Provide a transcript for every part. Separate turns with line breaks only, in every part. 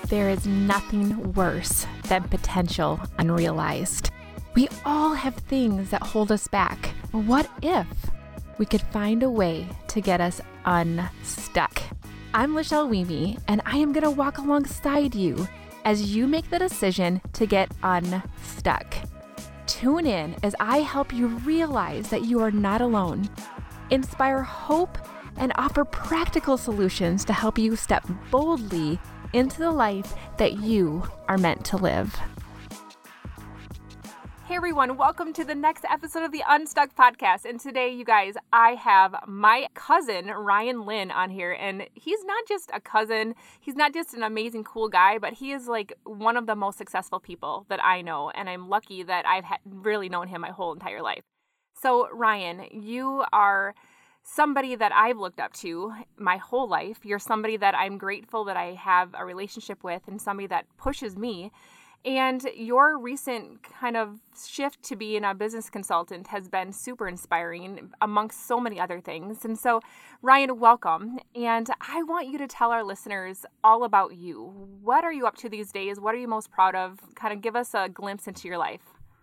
There is nothing worse than potential unrealized. We all have things that hold us back. What if we could find a way to get us unstuck? I'm Lachelle Weemy, and I am going to walk alongside you as you make the decision to get unstuck. Tune in as I help you realize that you are not alone, inspire hope, and offer practical solutions to help you step boldly into the life that you are meant to live. Hey everyone, welcome to the next episode of the Unstuck Podcast. And today, you guys, I have my cousin, Ryan Lynn, on here. And he's not just a cousin, he's not just an amazing, cool guy, but he is like one of the most successful people that I know. And I'm lucky that I've really known him my whole entire life. So Ryan, you are somebody that I've looked up to my whole life. You're somebody that I'm grateful that I have a relationship with and somebody that pushes me. And your recent kind of shift to being a business consultant has been super inspiring amongst so many other things. And so, Ryan, welcome. And I want you to tell our listeners all about you. What are you up to these days? What are you most proud of? Kind of give us a glimpse into your life.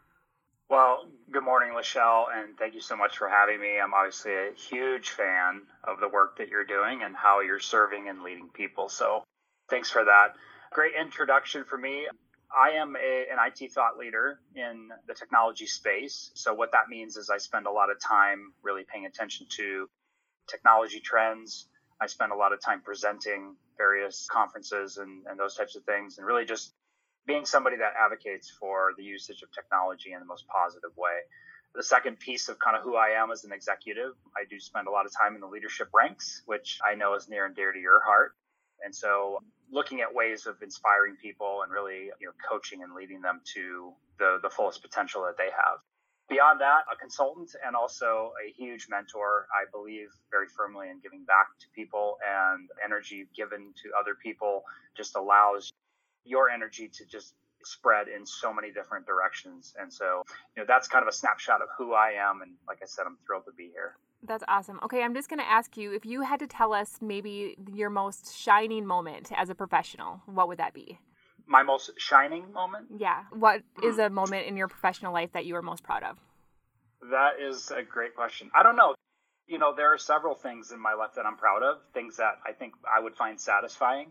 Well, good morning, Lachelle, and thank you so much for having me. I'm obviously a huge fan of the work that you're doing and how you're serving and leading people. So thanks for that. Great introduction for me. I am an IT thought leader in the technology space. So what that means is I spend a lot of time really paying attention to technology trends. I spend a lot of time presenting various conferences and those types of things, and really just being somebody that advocates for the usage of technology in the most positive way. The second piece of kind of who I am as an executive, I do spend a lot of time in the leadership ranks, which I know is near and dear to your heart. And so looking at ways of inspiring people and really, coaching and leading them to the fullest potential that they have. Beyond that, a consultant and also a huge mentor. I believe very firmly in giving back to people, and energy given to other people just allows your energy to just spread in so many different directions. And so, that's kind of a snapshot of who I am. And like I said, I'm thrilled to be here.
That's awesome. Okay, I'm just going to ask you, if you had to tell us maybe your most shining moment as a professional, what would that be?
My most shining moment?
Yeah. What is a moment in your professional life that you are most proud of?
That is a great question. I don't know. There are several things in my life that I'm proud of, things that I think I would find satisfying.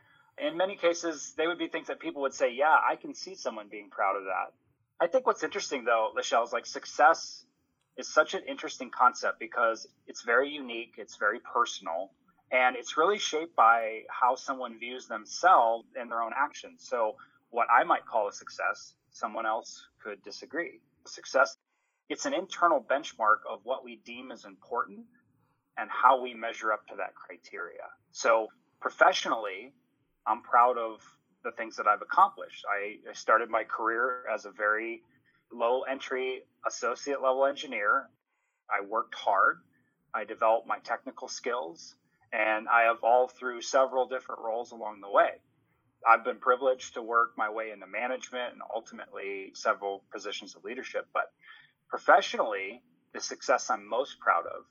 In many cases, they would be things that people would say, yeah, I can see someone being proud of that. I think what's interesting, though, Lachelle, is like success is such an interesting concept because it's very unique, it's very personal, and it's really shaped by how someone views themselves and their own actions. So what I might call a success, someone else could disagree. Success, it's an internal benchmark of what we deem as important and how we measure up to that criteria. So professionally, I'm proud of the things that I've accomplished. I started my career as a very low entry associate level engineer. I worked hard. I developed my technical skills, and I evolved through several different roles along the way. I've been privileged to work my way into management and ultimately several positions of leadership. But professionally, the success I'm most proud of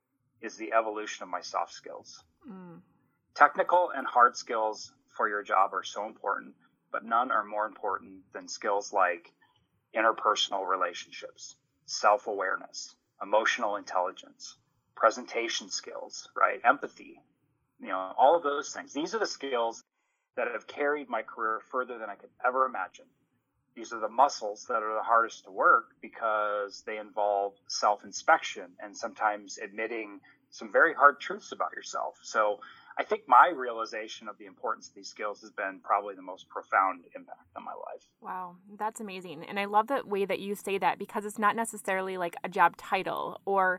is the evolution of my soft skills. Technical and hard skills for your job are so important, but none are more important than skills like interpersonal relationships, self-awareness, emotional intelligence, presentation skills, right? Empathy, all of those things. These are the skills that have carried my career further than I could ever imagine. These are the muscles that are the hardest to work because they involve self-inspection and sometimes admitting some very hard truths about yourself. So I think my realization of the importance of these skills has been probably the most profound impact on my life.
Wow, that's amazing. And I love the way that you say that because it's not necessarily like a job title or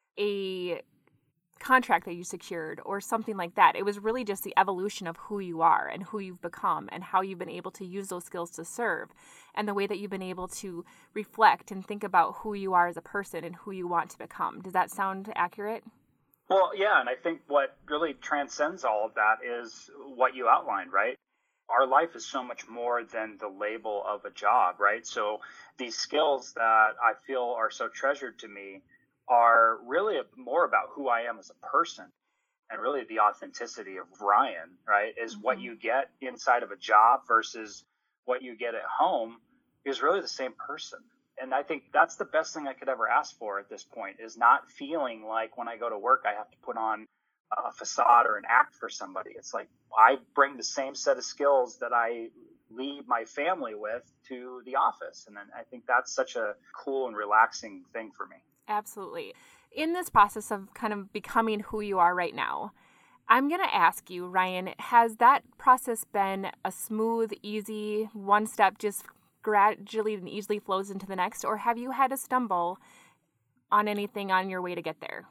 a contract that you secured or something like that. It was really just the evolution of who you are and who you've become and how you've been able to use those skills to serve and the way that you've been able to reflect and think about who you are as a person and who you want to become. Does that sound accurate?
Well, yeah, and I think what really transcends all of that is what you outlined, right? Our life is so much more than the label of a job, right? So these skills that I feel are so treasured to me are really more about who I am as a person. and really the authenticity of Ryan, right, is what
Mm-hmm.
you get inside of a job versus what you get at home is really the same person. And I think that's the best thing I could ever ask for at this point, is not feeling like when I go to work, I have to put on a facade or an act for somebody. It's like I bring the same set of skills that I leave my family with to the office. And then I think that's such a cool and relaxing thing for me.
Absolutely. In this process of kind of becoming who you are right now, I'm going to ask you, Ryan, has that process been a smooth, easy, one step just gradually and easily flows into the next, or have you had to stumble on anything on your way to get there?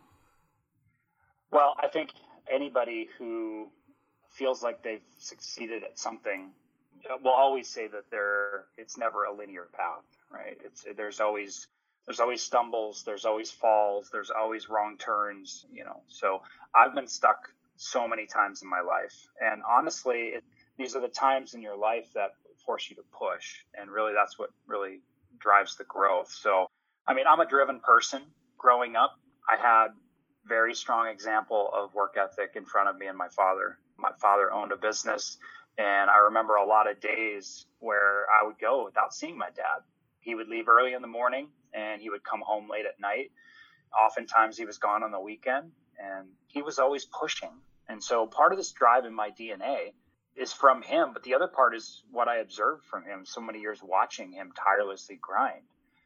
Well, I think anybody who feels like they've succeeded at something will always say that it's never a linear path, right? There's always stumbles, there's always falls, there's always wrong turns, So I've been stuck so many times in my life, and honestly, these are the times in your life that force you to push, and really that's what really drives the growth. So, I mean, I'm a driven person. Growing up, I had very strong example of work ethic in front of me and my father. My father owned a business, and I remember a lot of days where I would go without seeing my dad. He would leave early in the morning and he would come home late at night. Oftentimes he was gone on the weekend, and he was always pushing. And so part of this drive in my DNA is from him, but the other part is what I observed from him so many years watching him tirelessly grind.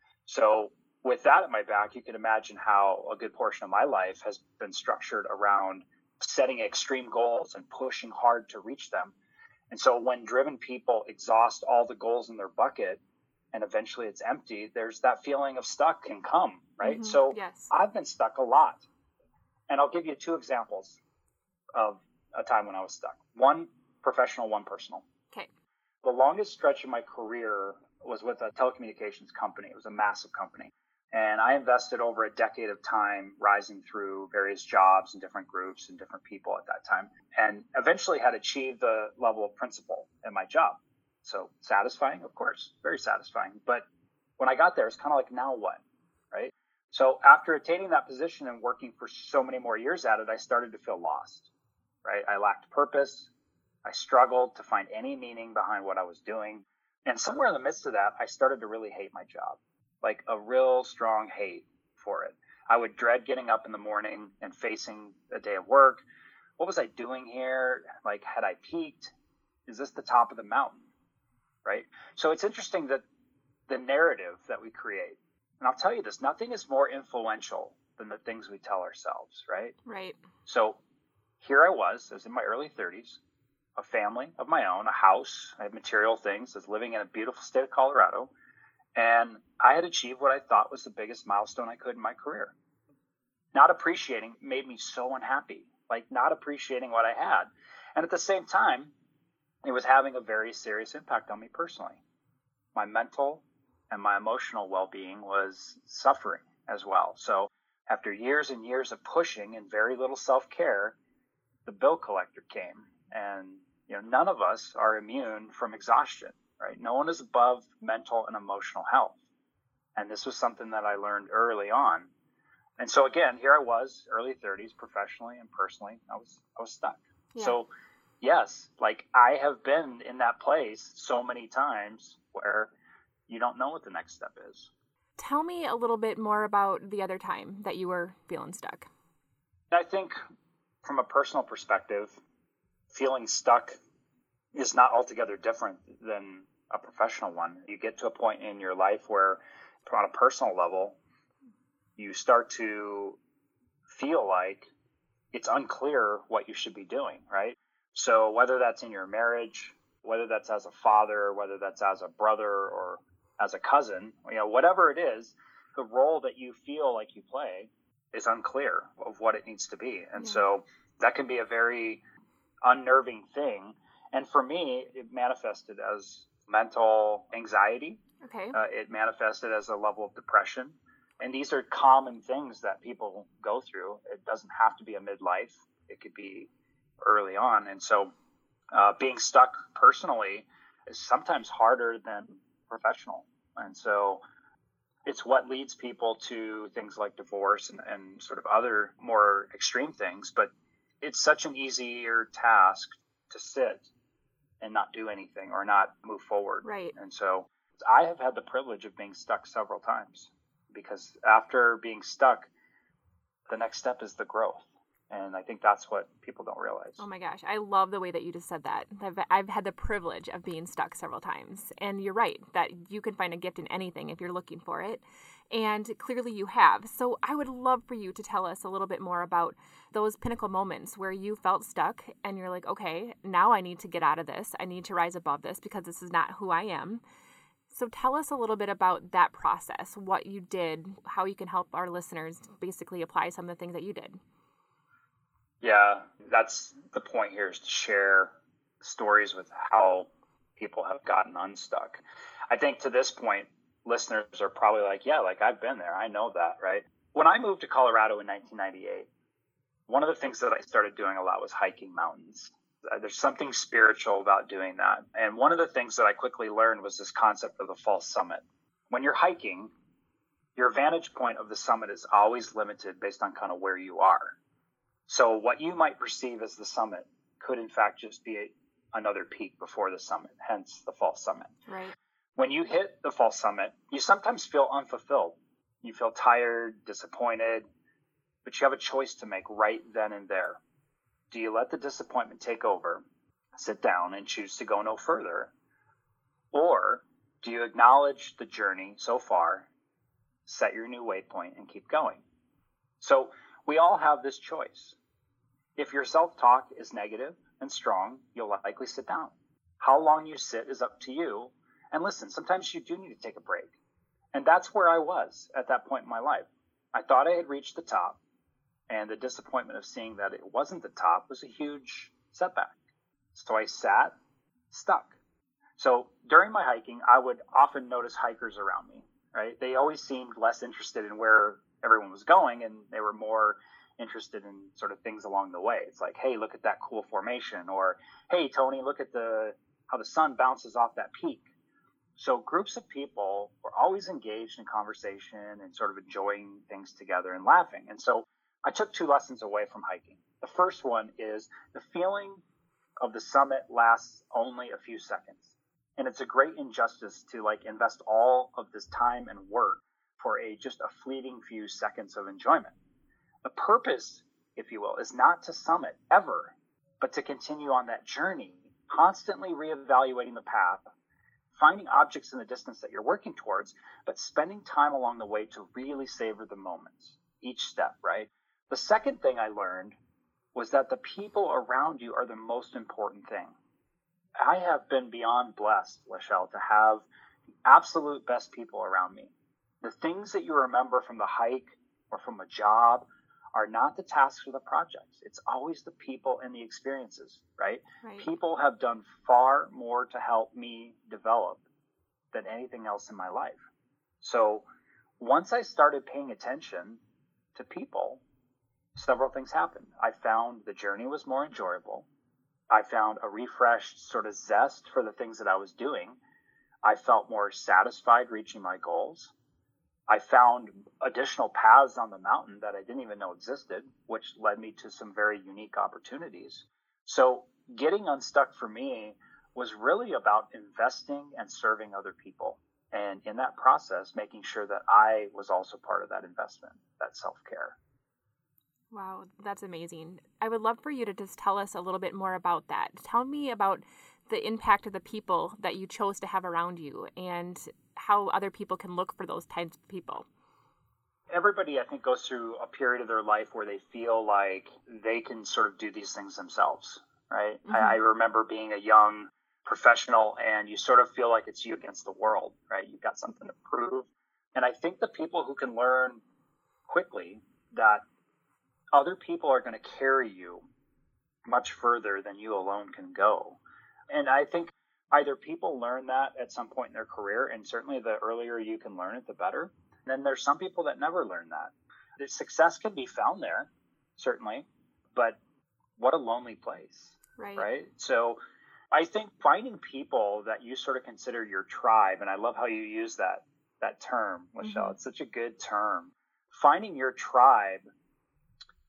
So with that at my back, you can imagine how a good portion of my life has been structured around setting extreme goals and pushing hard to reach them. And so when driven people exhaust all the goals in their bucket and eventually it's empty, there's that feeling of stuck can come, right?
Mm-hmm.
So
Yes.
I've been stuck a lot. And I'll give you 2 examples of a time when I was stuck. One professional, one personal.
Okay.
The longest stretch of my career was with a telecommunications company. It was a massive company. And I invested over a decade of time rising through various jobs and different groups and different people at that time, and eventually had achieved the level of principal in my job. So satisfying, of course, very satisfying. But when I got there, it's kind of like, now what, right? So after attaining that position and working for so many more years at it, I started to feel lost, right? I lacked purpose. I struggled to find any meaning behind what I was doing. And somewhere in the midst of that, I started to really hate my job, like a real strong hate for it. I would dread getting up in the morning and facing a day of work. What was I doing here? Like, had I peaked? Is this the top of the mountain, right? So it's interesting that the narrative that we create, and I'll tell you this, nothing is more influential than the things we tell ourselves, right?
Right.
So here I was in my early 30s, a family of my own, a house, I had material things, I was living in a beautiful state of Colorado, and I had achieved what I thought was the biggest milestone I could in my career. Not appreciating made me so unhappy, like not appreciating what I had. And at the same time, it was having a very serious impact on me personally. My mental and my emotional well-being was suffering as well. So after years and years of pushing and very little self-care, the bill collector came. And none of us are immune from exhaustion, right? No one is above mental and emotional health. And this was something that I learned early on. And so again, here I was, early 30s, professionally and personally, I was stuck. Yeah. So yes, like I have been in that place so many times where you don't know what the next step is.
Tell me a little bit more about the other time that you were feeling stuck.
I think from a personal perspective, feeling stuck is not altogether different than a professional one. You get to a point in your life where, on a personal level, you start to feel like it's unclear what you should be doing, right? So whether that's in your marriage, whether that's as a father, whether that's as a brother or as a cousin, whatever it is, the role that you feel like you play is unclear of what it needs to be. And so that can be a very unnerving thing. And for me, it manifested as mental anxiety.
Okay.
It manifested as a level of depression. And these are common things that people go through. It doesn't have to be a midlife. It could be early on. And so being stuck personally is sometimes harder than professional. And so it's what leads people to things like divorce and sort of other more extreme things. But it's such an easier task to sit and not do anything or not move forward.
Right.
And so I have had the privilege of being stuck several times, because after being stuck, the next step is the growth. And I think that's what people don't realize.
Oh my gosh, I love the way that you just said that. I've had the privilege of being stuck several times. And you're right, that you can find a gift in anything if you're looking for it. And clearly you have. So I would love for you to tell us a little bit more about those pinnacle moments where you felt stuck and you're like, okay, now I need to get out of this. I need to rise above this because this is not who I am. So tell us a little bit about that process, what you did, how you can help our listeners basically apply some of the things that you did.
Yeah, that's the point here, is to share stories with how people have gotten unstuck. I think to this point, listeners are probably like, yeah, like I've been there. I know that, right? When I moved to Colorado in 1998, one of the things that I started doing a lot was hiking mountains. There's something spiritual about doing that. And one of the things that I quickly learned was this concept of the false summit. When you're hiking, your vantage point of the summit is always limited based on kind of where you are. So what you might perceive as the summit could in fact just be another peak before the summit, hence the false summit.
Right.
When you hit the false summit, you sometimes feel unfulfilled. You feel tired, disappointed, but you have a choice to make right then and there. Do you let the disappointment take over, sit down, and choose to go no further? Or do you acknowledge the journey so far, set your new waypoint, and keep going? So we all have this choice. If your self-talk is negative and strong, you'll likely sit down. How long you sit is up to you. And listen, sometimes you do need to take a break. And that's where I was at that point in my life. I thought I had reached the top, and the disappointment of seeing that it wasn't the top was a huge setback. So I sat, stuck. So during my hiking, I would often notice hikers around me, right? They always seemed less interested in where everyone was going, and they were more interested in sort of things along the way. It's like, hey, look at that cool formation, or hey, Tony, look at how the sun bounces off that peak. So groups of people were always engaged in conversation and sort of enjoying things together and laughing. And so I took 2 lessons away from hiking. The first one is the feeling of the summit lasts only a few seconds. And it's a great injustice to invest all of this time and work for just a fleeting few seconds of enjoyment. The purpose, if you will, is not to summit ever, but to continue on that journey, constantly reevaluating the path, finding objects in the distance that you're working towards, but spending time along the way to really savor the moments, each step, right? The second thing I learned was that the people around you are the most important thing. I have been beyond blessed, Lachelle, to have the absolute best people around me. The things that you remember from the hike or from a job are not the tasks or the projects. It's always the people and the experiences, right? People have done far more to help me develop than anything else in my life. So once I started paying attention to people, several things happened. I found the journey was more enjoyable. I found a refreshed sort of zest for the things that I was doing. I felt more satisfied reaching my goals. I found additional paths on the mountain that I didn't even know existed, which led me to some very unique opportunities. So getting unstuck for me was really about investing and serving other people. And in that process, making sure that I was also part of that investment, that self-care.
Wow, that's amazing. I would love for you to just tell us a little bit more about that. Tell me about the impact of the people that you chose to have around you and how other people can look for those types of people.
Everybody, I think, goes through a period of their life where they feel like they can sort of do these things themselves, right? Mm-hmm. I remember being a young professional, and you sort of feel like it's you against the world, right? You've got something to prove. And I think the people who can learn quickly that other people are going to carry you much further than you alone can go. And I think either people learn that at some point in their career, and certainly the earlier you can learn it, the better. And then there's some people that never learn that. The success can be found there, certainly, but what a lonely place, right? So I think finding people that you sort of consider your tribe, and I love how you use that term, Lachelle. Mm-hmm. It's such a good term. Finding your tribe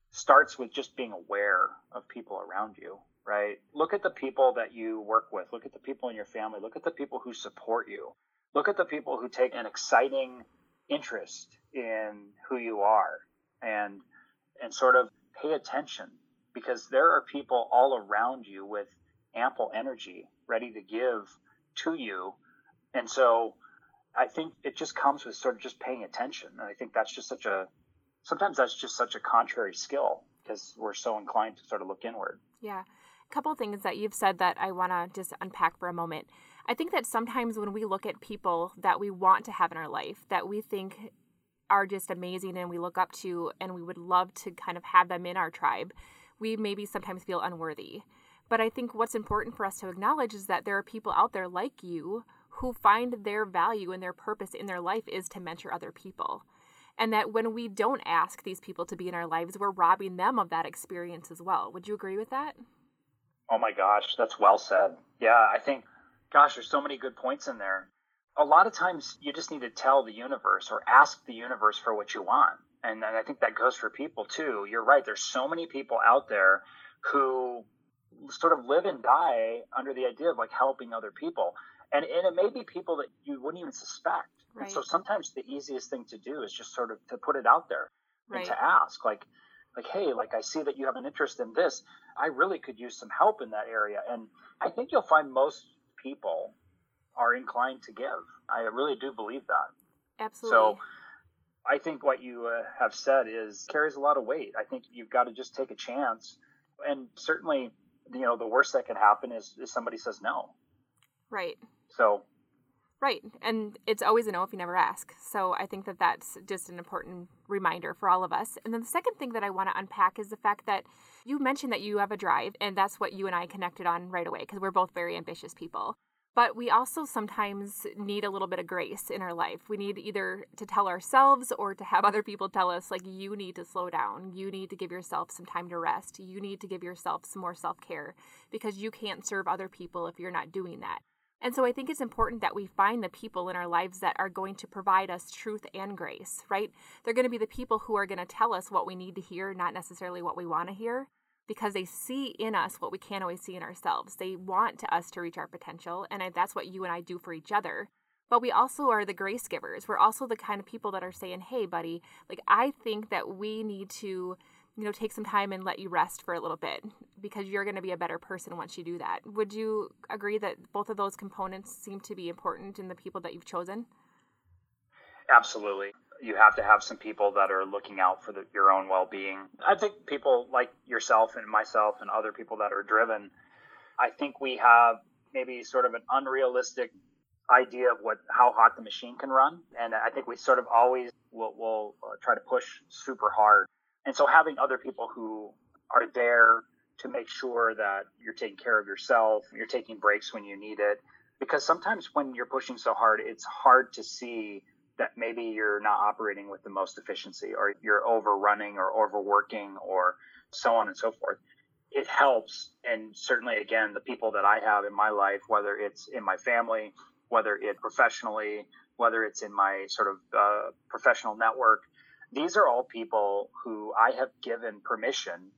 starts with just being aware of people around you, right? Look at the people that you work with. Look at the people in your family. Look at the people who support you. Look at the people who take an exciting interest in who you are, and sort of pay attention, because there are people all around you with ample energy ready to give to you. And so I think it just comes with sort of just paying attention. And I think that's just sometimes that's just such a contrary skill, because we're so inclined to sort of look inward.
Yeah. A couple of things that you've said that I want to just unpack for a moment. I think that sometimes when we look at people that we want to have in our life, that we think are just amazing and we look up to and we would love to kind of have them in our tribe, we maybe sometimes feel unworthy. But I think what's important for us to acknowledge is that there are people out there like you who find their value and their purpose in their life is to mentor other people. And that when we don't ask these people to be in our lives, we're robbing them of that experience as well. Would you agree with that?
Oh my gosh, that's well said. Yeah, I think, gosh, there's so many good points in there. A lot of times you just need to tell the universe or ask the universe for what you want. And I think that goes for people too. You're right. There's so many people out there who sort of live and die under the idea of like helping other people. And it may be people that you wouldn't even suspect.
Right.
And so sometimes the easiest thing to do is just sort of to put it out there,
right,
and to ask like, hey, like I see that you have an interest in this. I really could use some help in that area. And I think you'll find most people are inclined to give. I really do believe that.
Absolutely.
So I think what you have said carries a lot of weight. I think you've got to just take a chance. And certainly, the worst that can happen is somebody says no.
Right.
So.
Right. And it's always a no if you never ask. So I think that that's just an important reminder for all of us. And then the second thing that I want to unpack is the fact that you mentioned that you have a drive, and that's what you and I connected on right away, because we're both very ambitious people. But we also sometimes need a little bit of grace in our life. We need either to tell ourselves or to have other people tell us, like, you need to slow down. You need to give yourself some time to rest. You need to give yourself some more self-care, because you can't serve other people if you're not doing that. And so I think it's important that we find the people in our lives that are going to provide us truth and grace, right? They're going to be the people who are going to tell us what we need to hear, not necessarily what we want to hear, because they see in us what we can't always see in ourselves. They want us to reach our potential, and that's what you and I do for each other. But we also are the grace givers. We're also the kind of people that are saying, hey, buddy, like, I think that we need to take some time and let you rest for a little bit, because you're going to be a better person once you do that. Would you agree that both of those components seem to be important in the people that you've chosen?
Absolutely. You have to have some people that are looking out for your own well-being. I think people like yourself and myself and other people that are driven, I think we have maybe sort of an unrealistic idea of how hot the machine can run. And I think we sort of always will try to push super hard. And so having other people who are there to make sure that you're taking care of yourself, you're taking breaks when you need it, because sometimes when you're pushing so hard, it's hard to see that maybe you're not operating with the most efficiency, or you're overrunning or overworking or so on and so forth. It helps. And certainly, again, the people that I have in my life, whether it's in my family, whether it's professionally, whether it's in my sort of professional network, these are all people who I have given permission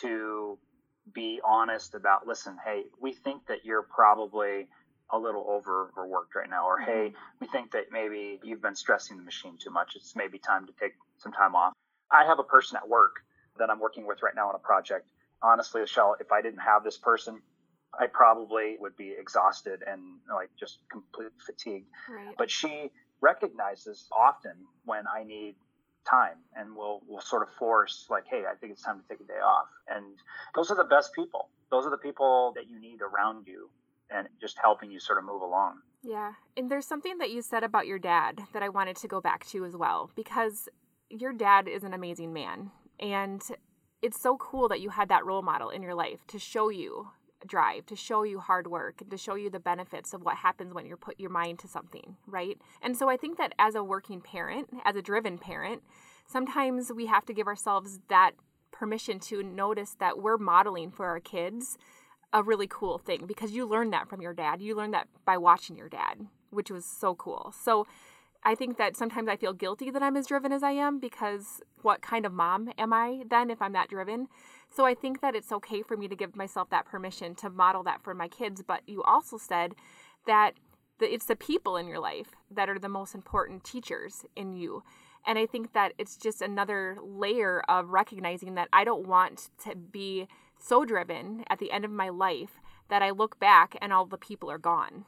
to be honest about, listen, hey, we think that you're probably a little overworked right now, or hey, we think that maybe you've been stressing the machine too much. It's maybe time to take some time off. I have a person at work that I'm working with right now on a project. Honestly, Michelle, if I didn't have this person, I probably would be exhausted and like just completely fatigued.
Right.
But she recognizes often when I need time, and we'll sort of force like, hey, I think it's time to take a day off. And those are the best people. Those are the people that you need around you and just helping you sort of move along.
Yeah. And there's something that you said about your dad that I wanted to go back to as well, because your dad is an amazing man. And it's so cool that you had that role model in your life to show you drive, to show you hard work, and to show you the benefits of what happens when you put your mind to something, right? And so I think that as a working parent, as a driven parent, sometimes we have to give ourselves that permission to notice that we're modeling for our kids a really cool thing, because you learned that from your dad. You learned that by watching your dad, which was so cool. So I think that sometimes I feel guilty that I'm as driven as I am, because what kind of mom am I then if I'm that driven? So I think that it's okay for me to give myself that permission to model that for my kids. But you also said that it's the people in your life that are the most important teachers in you. And I think that it's just another layer of recognizing that I don't want to be so driven at the end of my life that I look back and all the people are gone.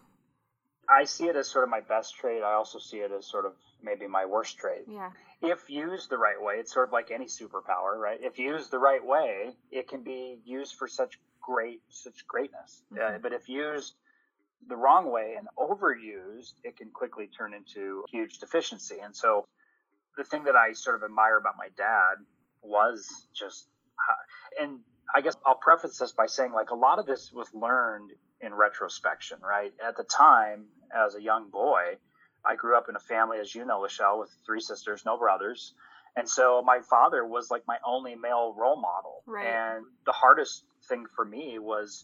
I see it as sort of my best trait. I also see it as sort of maybe my worst trait.
Yeah.
If used the right way, it's sort of like any superpower, right? If used the right way, it can be used for such greatness.
Mm-hmm.
But if used the wrong way and overused, it can quickly turn into huge deficiency. And so the thing that I sort of admire about my dad was just, and I guess I'll preface this by saying, like, a lot of this was learned in retrospection, right? At the time, as a young boy, I grew up in a family, as you know, Lachelle, with 3 sisters, no brothers. And so my father was like my only male role model.
Right.
And the hardest thing for me was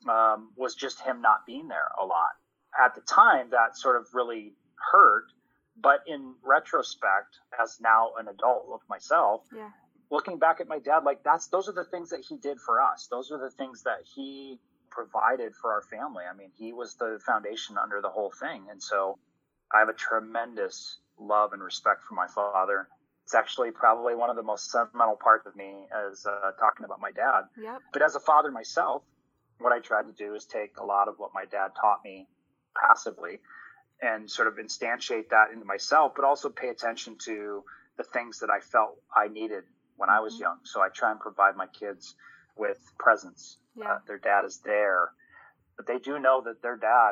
just him not being there a lot. At the time, that sort of really hurt. But in retrospect, as now an adult of myself,
yeah,
looking back at my dad, like, those are the things that he did for us. Those are the things that he provided for our family. I mean, he was the foundation under the whole thing. And so I have a tremendous love and respect for my father. It's actually probably one of the most sentimental parts of me as talking about my dad.
Yep.
But as a father myself, what I tried to do is take a lot of what my dad taught me passively and sort of instantiate that into myself, but also pay attention to the things that I felt I needed when I was young. So I try and provide my kids with presence.
Yeah.
Their dad is there, but they do know that their dad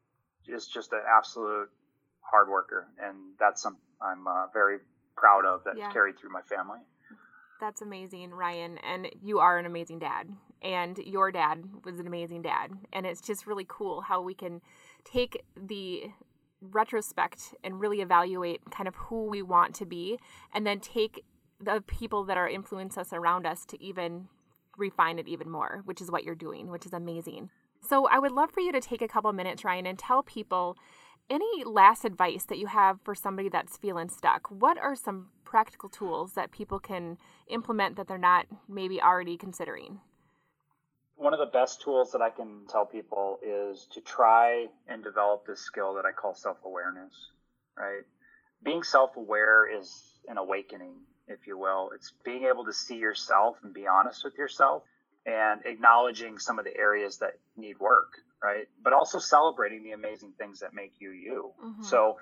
is just an absolute hard worker, and that's something I'm very proud of that's carried through my family.
That's amazing, Ryan, and you are an amazing dad, and your dad was an amazing dad, and it's just really cool how we can take the retrospect and really evaluate kind of who we want to be, and then take the people that are influence us around us to even refine it even more, which is what you're doing, which is amazing. So I would love for you to take a couple minutes, Ryan, and tell people any last advice that you have for somebody that's feeling stuck. What are some practical tools that people can implement that they're not maybe already considering?
One of the best tools that I can tell people is to try and develop this skill that I call self-awareness, right? Being self-aware is an awakening, if you will. It's being able to see yourself and be honest with yourself and acknowledging some of the areas that need work, right? But also celebrating the amazing things that make you you. Mm-hmm. So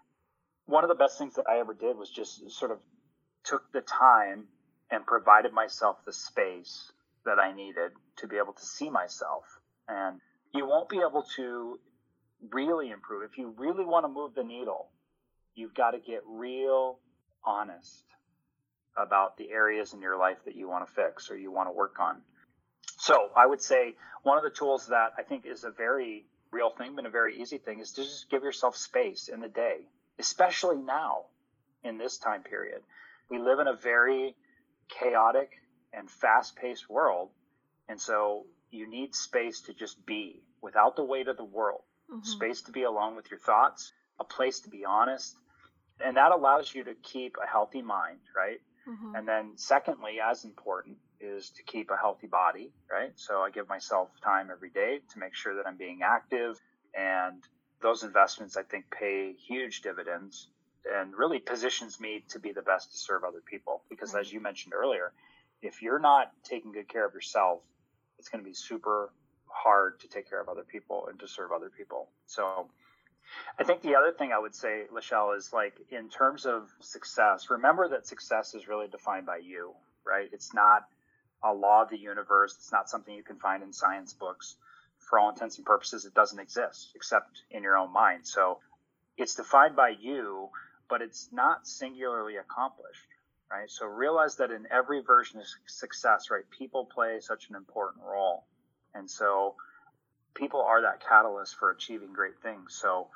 one of the best things that I ever did was just sort of took the time and provided myself the space that I needed to be able to see myself. And you won't be able to really improve. If you really want to move the needle, you've got to get real honest about the areas in your life that you want to fix or you want to work on. So I would say one of the tools that I think is a very real thing, but a very easy thing, is to just give yourself space in the day, especially now in this time period. We live in a very chaotic and fast-paced world, and so you need space to just be without the weight of the world, space to be alone with your thoughts, a place to be honest, and that allows you to keep a healthy mind, right? And then secondly, as important, is to keep a healthy body, right? So I give myself time every day to make sure that I'm being active, and those investments, I think, pay huge dividends and really positions me to be the best to serve other people. Because as you mentioned earlier, if you're not taking good care of yourself, it's going to be super hard to take care of other people and to serve other people. So I think the other thing I would say, Lachelle, is like in terms of success, remember that success is really defined by you, right? It's not a law of the universe. It's not something you can find in science books. For all intents and purposes, it doesn't exist except in your own mind. So it's defined by you, but it's not singularly accomplished, right? So realize that in every version of success, right, people play such an important role. And so people are that catalyst for achieving great things. So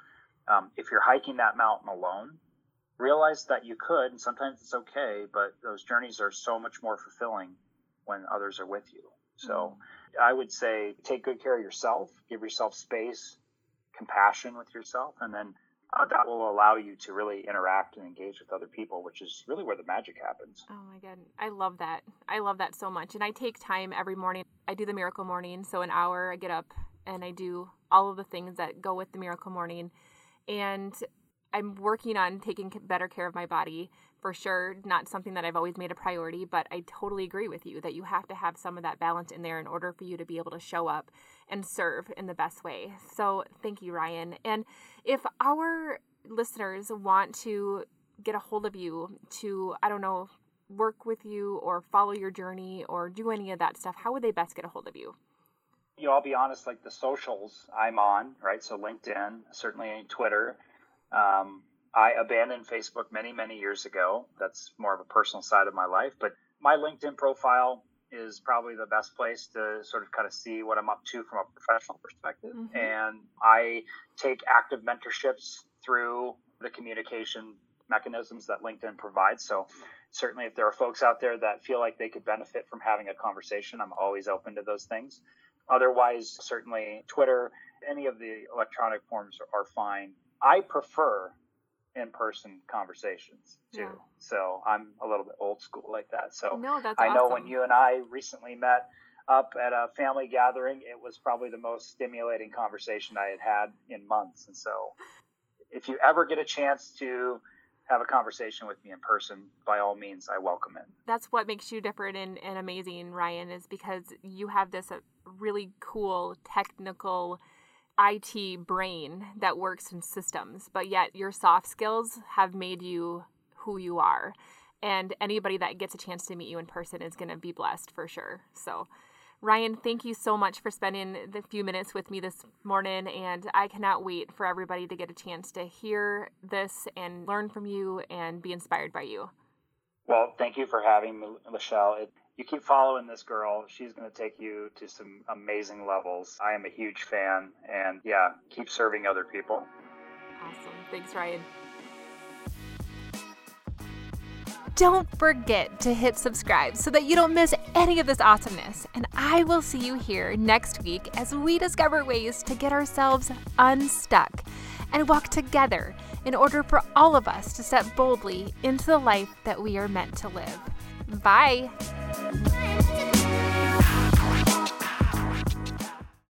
if you're hiking that mountain alone, realize that you could, and sometimes it's okay, but those journeys are so much more fulfilling when others are with you. So I would say take good care of yourself, give yourself space, compassion with yourself, and then that will allow you to really interact and engage with other people, which is really where the magic happens.
Oh my God. I love that. I love that so much. And I take time every morning. I do the Miracle Morning. So an hour I get up and I do all of the things that go with the Miracle Morning. And I'm working on taking better care of my body, for sure. Not something that I've always made a priority, but I totally agree with you that you have to have some of that balance in there in order for you to be able to show up and serve in the best way. So thank you, Ryan. And if our listeners want to get a hold of you to, I don't know, work with you or follow your journey or do any of that stuff, how would they best get a hold of you?
I'll be honest, like the socials I'm on, right? So LinkedIn, certainly Twitter. I abandoned Facebook many, many years ago. That's more of a personal side of my life. But my LinkedIn profile is probably the best place to sort of kind of see what I'm up to from a professional perspective. Mm-hmm. And I take active mentorships through the communication mechanisms that LinkedIn provides. So certainly if there are folks out there that feel like they could benefit from having a conversation, I'm always open to those things. Otherwise, certainly Twitter, any of the electronic forms are fine. I prefer in-person conversations too. Yeah. So I'm a little bit old school like that. So
no, that's
I know
awesome.
When you and I recently met up at a family gathering, it was probably the most stimulating conversation I had in months. And so if you ever get a chance to have a conversation with me in person, by all means, I welcome it.
That's what makes you different and amazing, Ryan, is because you have this really cool technical IT brain that works in systems, but yet your soft skills have made you who you are. And anybody that gets a chance to meet you in person is going to be blessed for sure. So Ryan, thank you so much for spending the few minutes with me this morning. And I cannot wait for everybody to get a chance to hear this and learn from you and be inspired by you.
Well, thank you for having me, Michelle. You keep following this girl. She's going to take you to some amazing levels. I am a huge fan. And yeah, keep serving other people.
Awesome. Thanks, Ryan.
Don't forget to hit subscribe so that you don't miss any of this awesomeness. And I will see you here next week as we discover ways to get ourselves unstuck and walk together in order for all of us to step boldly into the life that we are meant to live. Bye.